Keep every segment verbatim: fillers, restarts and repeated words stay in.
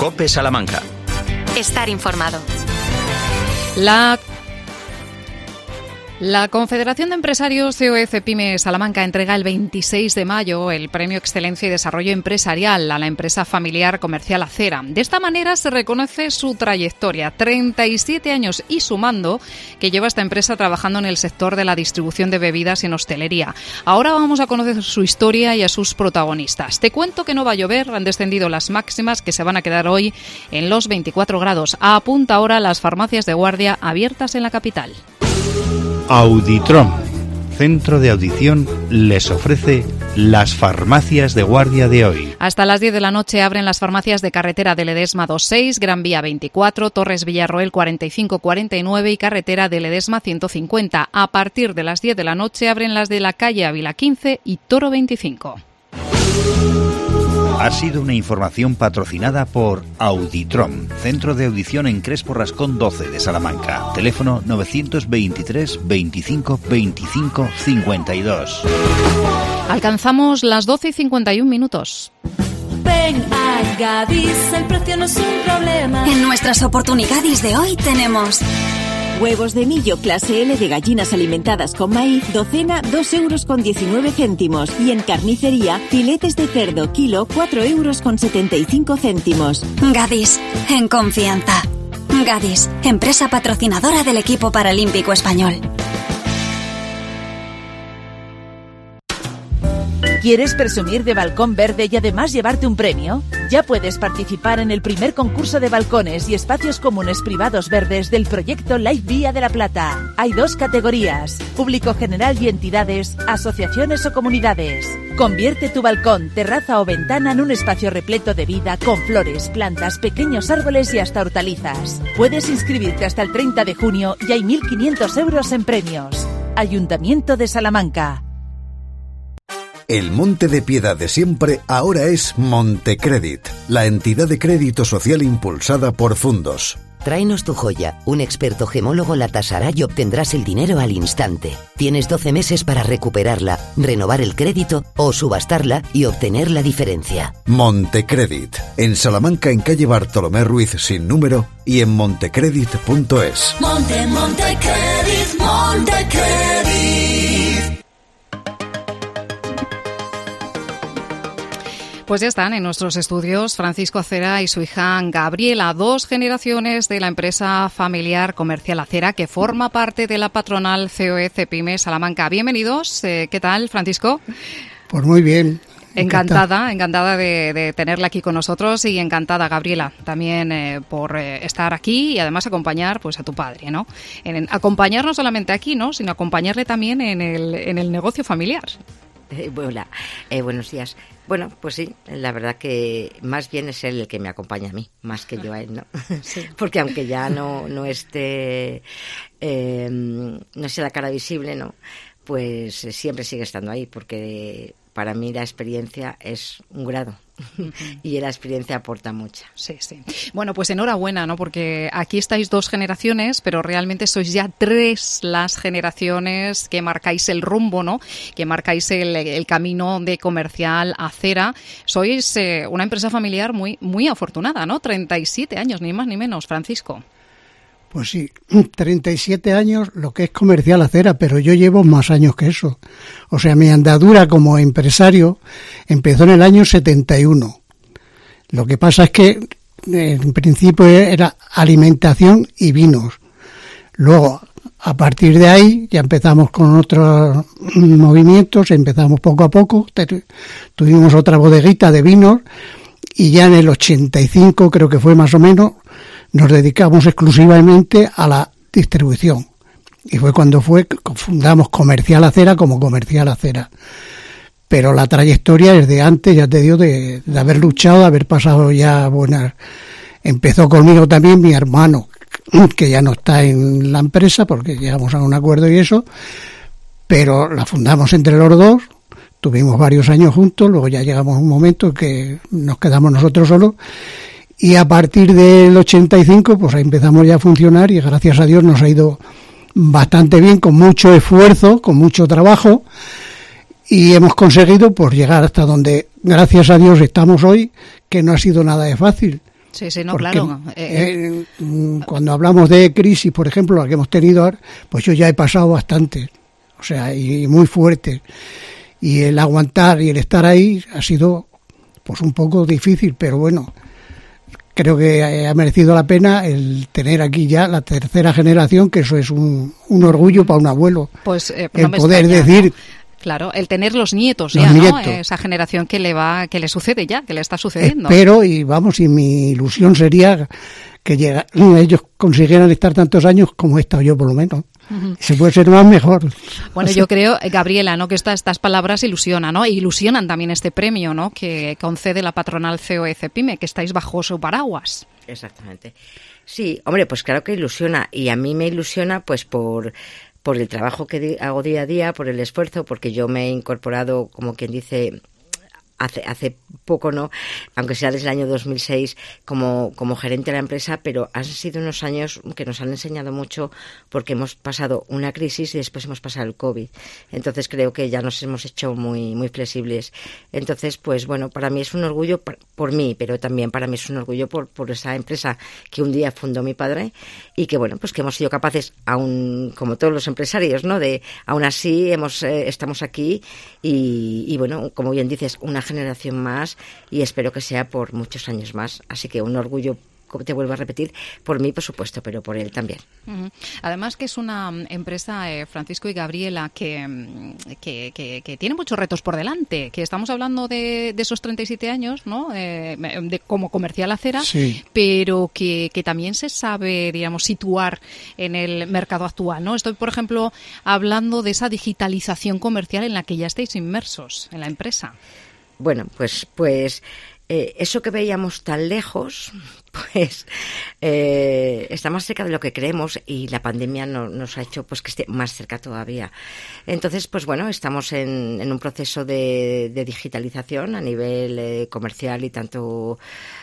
COPE Salamanca. Estar informado. La La Confederación de Empresarios C O E Cepyme Salamanca entrega el veintiséis de mayo el Premio Excelencia y Desarrollo Empresarial a la empresa familiar comercial Acera. De esta manera se reconoce su trayectoria, treinta y siete años y sumando, que lleva esta empresa trabajando en el sector de la distribución de bebidas en hostelería. Ahora vamos a conocer su historia y a sus protagonistas. Te cuento que no va a llover, han descendido las máximas que se van a quedar hoy en los veinticuatro grados. Apunta ahora las farmacias de guardia abiertas en la capital. Auditrom, centro de audición, les ofrece las farmacias de guardia de hoy. Hasta las diez de la noche abren las farmacias de carretera de Ledesma veintiséis, Gran Vía veinticuatro, Torres Villarroel cuarenta y cinco cuarenta y nueve y carretera de Ledesma ciento cincuenta. A partir de las diez de la noche abren las de la calle Ávila quince y Toro veinticinco. Ha sido una información patrocinada por Auditrom, centro de audición en Crespo Rascón doce de Salamanca. Teléfono novecientos veintitrés veinticinco veinticinco cincuenta y dos. Alcanzamos las doce y cincuenta y un minutos. Ven a Gadis, el precio no es un problema. En nuestras oportunidades de hoy tenemos huevos de millo clase L de gallinas alimentadas con maíz, docena dos euros con diecinueve céntimos. Y en carnicería, filetes de cerdo kilo cuatro euros con setenta y cinco céntimos. Gadis, en confianza. Gadis, empresa patrocinadora del equipo paralímpico español. ¿Quieres presumir de balcón verde y además llevarte un premio? Ya puedes participar en el primer concurso de balcones y espacios comunes privados verdes del proyecto Life Vía de la Plata. Hay dos categorías: público general y entidades, asociaciones o comunidades. Convierte tu balcón, terraza o ventana en un espacio repleto de vida con flores, plantas, pequeños árboles y hasta hortalizas. Puedes inscribirte hasta el treinta de junio y hay mil quinientos euros en premios. Ayuntamiento de Salamanca. El Monte de Piedad de siempre ahora es Montecredit, la entidad de crédito social impulsada por Fundos. Tráenos tu joya, un experto gemólogo la tasará y obtendrás el dinero al instante. Tienes doce meses para recuperarla, renovar el crédito o subastarla y obtener la diferencia. Montecredit, en Salamanca en calle Bartolomé Ruiz sin número y en montecredit punto es. Monte, Montecredit, Montecredit. Pues ya están en nuestros estudios Francisco Acera y su hija Gabriela, dos generaciones de la empresa familiar comercial Acera que forma parte de la patronal C O E Cepyme Salamanca. Bienvenidos. Eh, ¿Qué tal, Francisco? Pues muy bien. Encantada, encantada de, de tenerla aquí con nosotros y encantada, Gabriela, también eh, por eh, estar aquí y además acompañar pues a tu padre, ¿no? En, en, acompañar no solamente aquí, ¿no? Sino acompañarle también en el, en el negocio familiar. Eh, hola, eh, buenos días. Bueno, pues sí, la verdad que más bien es él el que me acompaña a mí, más que yo a él, ¿no? Sí. Porque aunque ya no, no esté, eh, no sea la cara visible, ¿no? Pues siempre sigue estando ahí, porque para mí la experiencia es un grado. Uh-huh. Y la experiencia aporta mucha. Sí, sí. Bueno, pues enhorabuena, ¿no? Porque aquí estáis dos generaciones, pero realmente sois ya tres las generaciones que marcáis el rumbo, ¿no? Que marcáis el, el camino de comercial Acera. Sois eh, una empresa familiar muy, muy afortunada, ¿no? treinta y siete años, ni más ni menos, Francisco. Pues sí, treinta y siete años lo que es comercial Acera, pero yo llevo más años que eso. O sea, mi andadura como empresario empezó en el año setenta y uno. Lo que pasa es que en principio era alimentación y vinos. Luego, a partir de ahí, ya empezamos con otros movimientos, empezamos poco a poco, tuvimos otra bodeguita de vinos y ya en el ochenta y cinco, creo que fue más o menos, nos dedicamos exclusivamente a la distribución. Y fue cuando fue fundamos Comercial Acera como Comercial Acera. Pero la trayectoria es de antes, ya te digo, de, de haber luchado, de haber pasado ya buenas. Empezó conmigo también mi hermano, que ya no está en la empresa porque llegamos a un acuerdo y eso, pero la fundamos entre los dos, tuvimos varios años juntos, luego ya llegamos a un momento que nos quedamos nosotros solos. Y a partir del ochenta y cinco, pues ahí empezamos ya a funcionar y gracias a Dios nos ha ido bastante bien, con mucho esfuerzo, con mucho trabajo y hemos conseguido pues llegar hasta donde, gracias a Dios, estamos hoy, que no ha sido nada de fácil. Sí, sí, no, Porque, claro. Eh, eh, cuando hablamos de crisis, por ejemplo, la que hemos tenido ahora, pues yo ya he pasado bastante, o sea, y, y muy fuerte. Y el aguantar y el estar ahí ha sido pues un poco difícil, pero bueno, creo que ha merecido la pena el tener aquí ya la tercera generación, que eso es un, un orgullo para un abuelo. Pues eh, el no me poder extraña, decir... ¿no? Claro, el tener los nietos los ya, nietos. ¿no? Esa generación que le va, que le sucede ya, que le está sucediendo. Pero, y vamos, y mi ilusión sería que llega, ellos consiguieran estar tantos años como he estado yo, por lo menos. Uh-huh. Se puede ser más mejor. Bueno, yo creo, Gabriela, ¿no?, que esta, estas palabras ilusionan, ¿no? E ilusionan también este premio, ¿no?, que concede la patronal C O E C Pyme, que estáis bajo su paraguas. Exactamente. Sí, hombre, pues claro que ilusiona. Y a mí me ilusiona, pues, por... por el trabajo que hago día a día, por el esfuerzo, porque yo me he incorporado, como quien dice, hace hace poco, ¿no? Aunque sea desde el año dos mil seis, como, como gerente de la empresa, pero han sido unos años que nos han enseñado mucho, porque hemos pasado una crisis y después hemos pasado el COVID. Entonces creo que ya nos hemos hecho muy, muy flexibles. Entonces, pues bueno, para mí es un orgullo por, por mí, pero también para mí es un orgullo por, por esa empresa que un día fundó mi padre y que, bueno, pues que hemos sido capaces, aún como todos los empresarios, ¿no?, de aún así hemos eh, estamos aquí y, y, bueno, como bien dices, una generación más, y espero que sea por muchos años más. Así que un orgullo, como te vuelvo a repetir, por mí, por supuesto, pero por él también. Uh-huh. Además que es una empresa, eh, Francisco y Gabriela, que, que, que, que tiene muchos retos por delante, que estamos hablando de, de esos treinta y siete años, ¿no?, eh, de, como comercial acera, sí, pero que, que también se sabe, digamos, situar en el mercado actual, ¿no? Estoy, por ejemplo, hablando de esa digitalización comercial en la que ya estáis inmersos en la empresa. Bueno, pues pues eh, eso que veíamos tan lejos, pues eh, está más cerca de lo que creemos, y la pandemia no, nos ha hecho pues que esté más cerca todavía. Entonces, pues bueno, estamos en, en un proceso de, de digitalización a nivel eh, comercial y tanto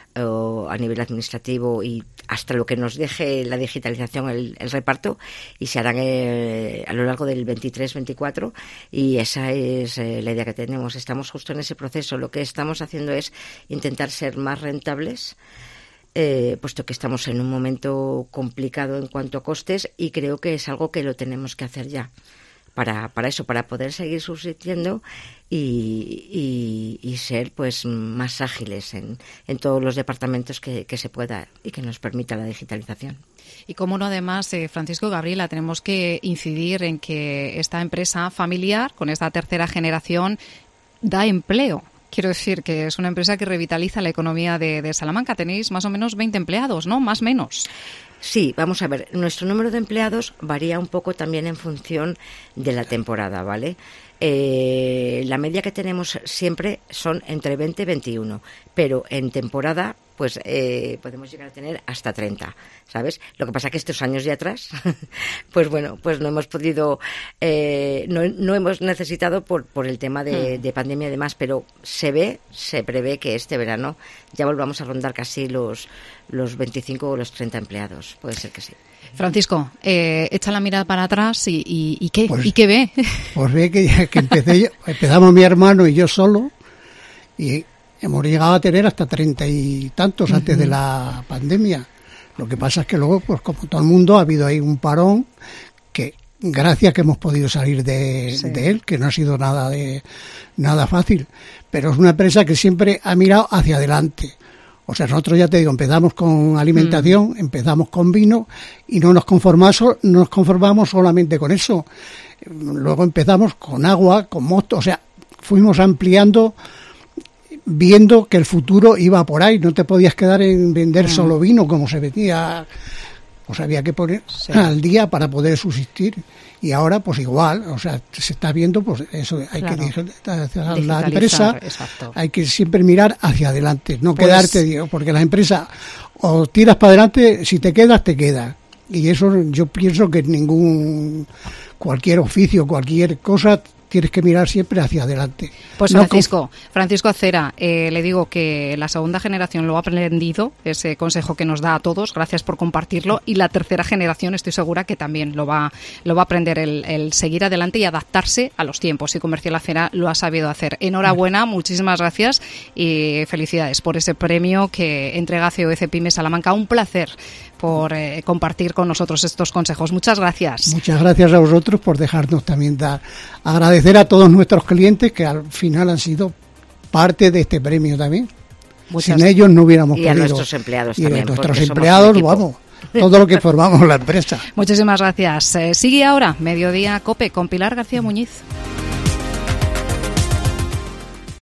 o a nivel administrativo, y hasta lo que nos deje la digitalización, el, el reparto, y se harán eh, a lo largo del veintitrés veinticuatro, y esa es eh, la idea que tenemos. Estamos justo en ese proceso. Lo que estamos haciendo es intentar ser más rentables, eh, puesto que estamos en un momento complicado en cuanto a costes, y creo que es algo que lo tenemos que hacer ya. Para, para eso, para poder seguir subsistiendo y, y, y ser pues más ágiles en, en todos los departamentos que, que se pueda y que nos permita la digitalización. Y cómo no, además, eh, Francisco y Gabriela, tenemos que incidir en que esta empresa familiar, con esta tercera generación, da empleo. Quiero decir que es una empresa que revitaliza la economía de, de Salamanca. Tenéis más o menos veinte empleados, ¿no? Más o menos. Sí, vamos a ver, nuestro número de empleados varía un poco también en función de la temporada, ¿vale? Eh, la media que tenemos siempre son entre veinte y veintiuno, pero en temporada pues eh, podemos llegar a tener hasta treinta, ¿sabes? Lo que pasa que estos años de atrás, pues bueno, pues no hemos podido, eh, no, no hemos necesitado por, por el tema de, de pandemia y demás, pero se ve, se prevé que este verano ya volvamos a rondar casi los, los veinticinco o los treinta empleados, puede ser que sí. Francisco, eh, echa la mirada para atrás y, y, y ¿qué? Pues, ¿Y qué ve? Pues ve que, que empecé yo, empezamos mi hermano y yo solo, y hemos llegado a tener hasta treinta y tantos uh-huh. antes de la pandemia. Lo que pasa es que luego, pues como todo el mundo, ha habido ahí un parón que, gracias que hemos podido salir de, sí. de él, que no ha sido nada de nada fácil. Pero es una empresa que siempre ha mirado hacia adelante. O sea, nosotros, ya te digo, empezamos con alimentación, mm. empezamos con vino, y no nos conformamos, no nos conformamos solamente con eso. Luego empezamos con agua, con mosto, o sea, fuimos ampliando, viendo que el futuro iba por ahí. No te podías quedar en vender mm. solo vino como se vendía, pues había que poner sí. al día para poder subsistir. Y ahora pues igual, o sea, se está viendo, pues eso, hay claro. que digitalizar la empresa, exacto. Hay que siempre mirar hacia adelante, no pues, quedarte, digo, porque la empresa o tiras para adelante, si te quedas, te quedas. Y eso yo pienso que ningún, cualquier oficio, cualquier cosa, tienes que mirar siempre hacia adelante. Pues no Francisco, Francisco Acera, eh, le digo que la segunda generación lo ha aprendido, ese consejo que nos da a todos, gracias por compartirlo, y la tercera generación estoy segura que también lo va, lo va a aprender, el, el seguir adelante y adaptarse a los tiempos, y Comercial Acera lo ha sabido hacer. Enhorabuena, muchísimas gracias y felicidades por ese premio que entrega C O E C Pyme Salamanca. Un placer por eh, compartir con nosotros estos consejos. Muchas gracias. Muchas gracias a vosotros por dejarnos también dar. Agradecer a todos nuestros clientes que al final han sido parte de este premio también. Muchas Sin ellos no hubiéramos y podido. Y a nuestros empleados y también. Y a nuestros empleados, vamos, todo lo que formamos la empresa. Muchísimas gracias. Eh, sigue ahora Mediodía COPE con Pilar García Muñiz.